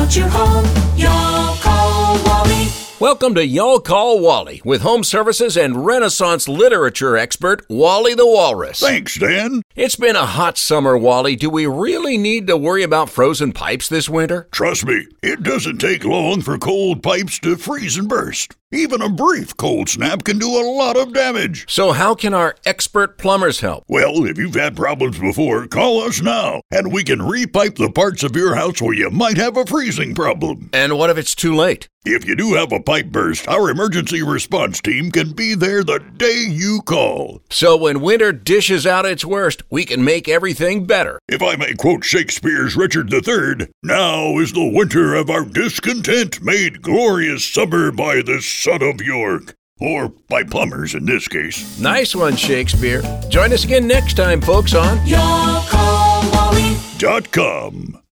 about your home, y'all call Wally. Welcome to Y'all Call Wally with home services and Renaissance literature expert Wally the Walrus. Thanks, Dan. It's been a hot summer, Wally. Do we really need to worry about frozen pipes this winter? Trust me, it doesn't take long for cold pipes to freeze and burst. Even a brief cold snap can do a lot of damage. So how can our expert plumbers help? Well, if you've had problems before, call us now, and we can repipe the parts of your house where you might have a freezing problem. And what if it's too late? If you do have a pipe burst, our emergency response team can be there the day you call. So when winter dishes out its worst, we can make everything better. If I may quote Shakespeare's Richard III, now is the winter of our discontent made glorious summer by the son of York. Or by plumbers in this case. Nice one, Shakespeare. Join us again next time, folks, on Y'all call Wally. .com